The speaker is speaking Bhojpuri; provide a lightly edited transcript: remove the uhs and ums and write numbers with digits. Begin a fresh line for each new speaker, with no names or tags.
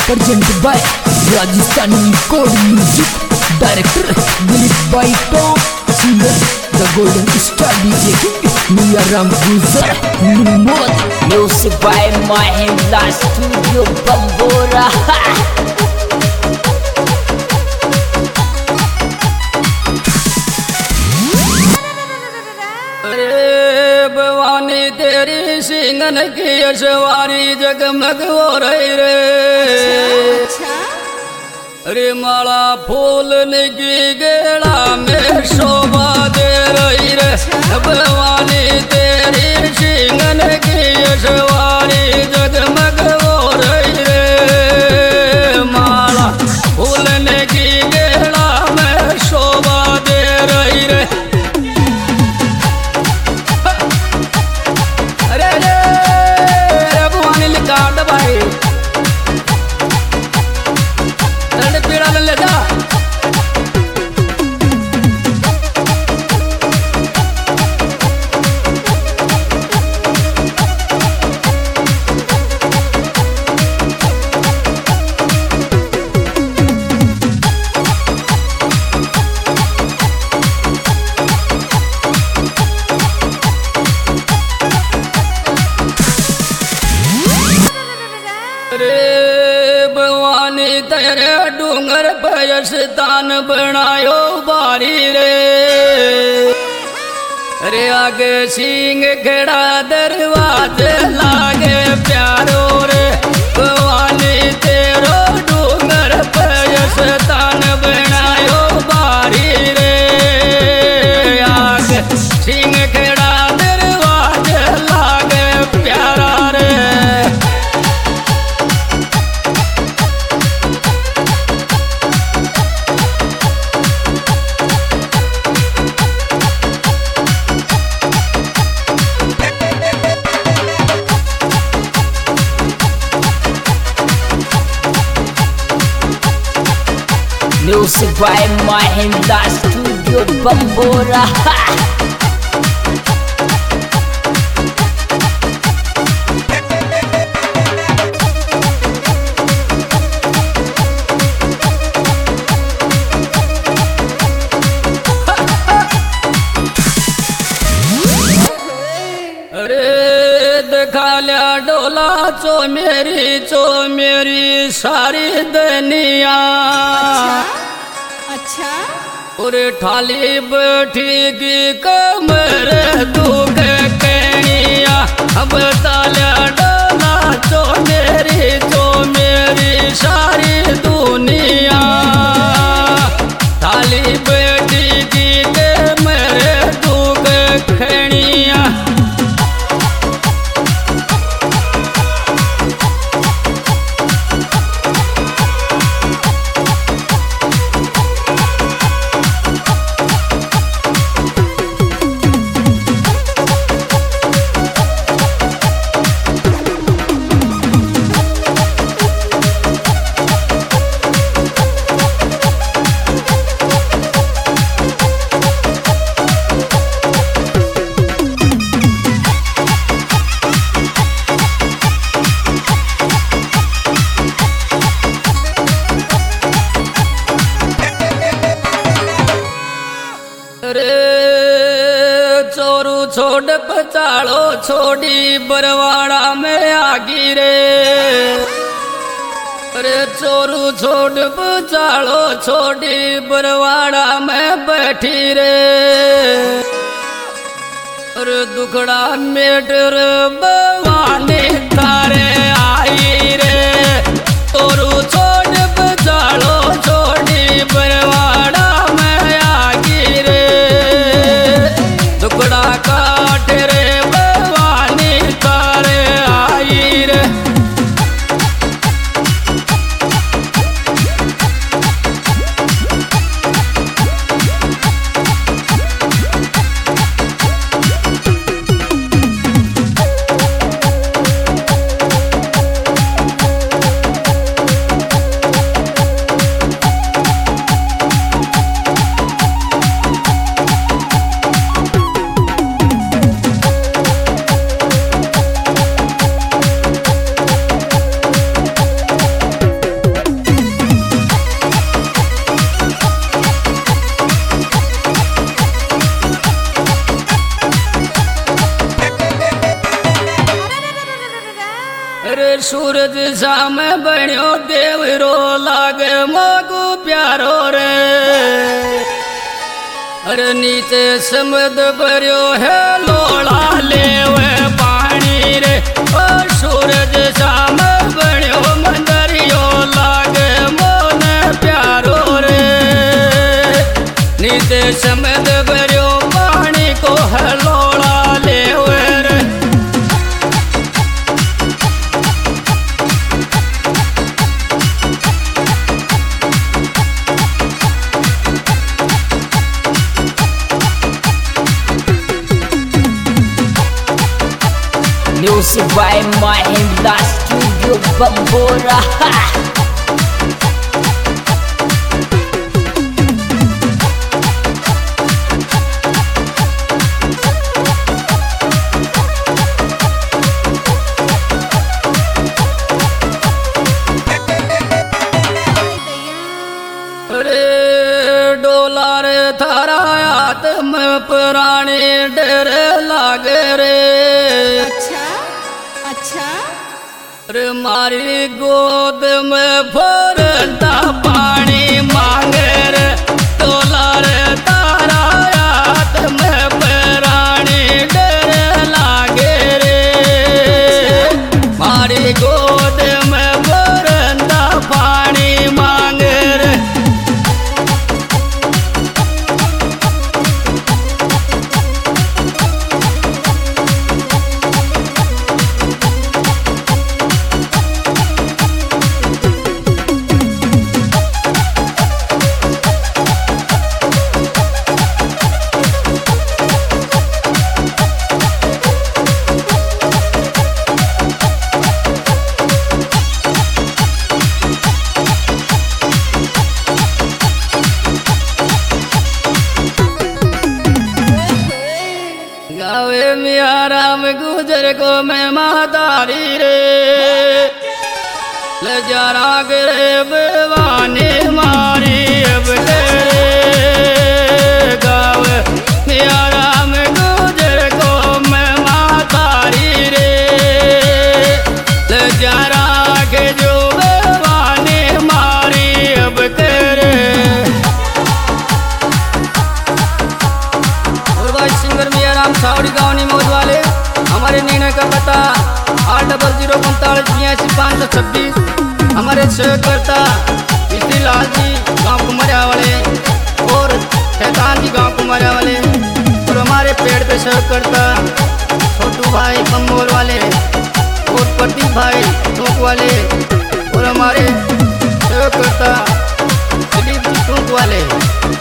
presented by Rajasthani Code Music, director Dilip Bhai Tom, singer the Golden Star DJ King, Miyaram Guzar, Numod,
music by Mahindra Studio Bambora.
तेरी सिंगन की अशवारी जगमग हो रही रे। अरे माला फूल की गेड़ा में शोभा दे रही रे। भवानी तेरी सिंगन की अशवारी जगमग हो रही रे। माला फूल की गेड़ा में शोभा दे रही रे। तेरे डूंगर पर स्थान बनायो बारी रे। अरे आगे सिंह खड़ा दरवाजे लागे प्यारो रे। भवानी तेरो डूंगर पर स्थान बनायो बारी रे। आगे सिंह खड़ा दरवाजे लागे प्यारा रे।
Music by Mahindra Studio Bambora.
खाल्या डोला चो मेरी सारी दुनिया।
अच्छा
और ठाली बैठी की कमर दुख कहिया। अब ताल्या डोला चो मेरी सारी दुनिया। ठाली बैठी की कमर दुख कहिया। छोड़ पचाड़ो छोड़ी बरवाड़ा में आगी रे। अरे चोरू छोड़ पचाड़ो छोड़ी बरवाड़ा में बैठी रे। अरे दुखड़ा मेटर भवानी तारे आई रे। चोरू छोड़ पचाड़ो छोड़ी बरवाड़ा में आगी रे। दुखड़ा काट रे भवानी तारे आई रे। सूरज सामे बण्यो देवरो लागे मोगू प्यारो रे। अरे नीचे समुद्र भरियो है लोड़ा लेवे पानी रे। और सूरज सामे बण्यो मंदरियो लागे मोने प्यारो रे। नीचे समुद्र भरियो पानी को है लोड़ा लेवे रे।
Music by Mahindra Studio Bambora.
अरे डोला रे थारा हाथ में पुरानी डर लागे रे।
अच्छा
अरे मारी गोद में भरता पानी मांगे रे। डोला रे तारा हाथ में पुरानी डर लागे रे। मारी गोद में भरता पानी मांगे रे। गावे मिया राम गुजर को मैं मातारी रे। ले जरा गे बेवानी मारी अब रे। गावे मिया राम गुजर को मैं मातारी रे। ले जरा के जो बेवानी मारी अब तेरे। सिंगर मिया राम सावड़ी गाँव मौज वाले। हमारे निर्णय का पता 80045856। हमारे सहकर्ता इसी लाल जी गाँव कुमारिया वाले और शैतान जी गाँव कुमारिया वाले। और हमारे पेड़ पे सहकर्ता छोटू भाई कम्बोल वाले और प्रदीप भाई टोंक वाले। और हमारे सहकर्ता दिलीप जी टोंक वाले।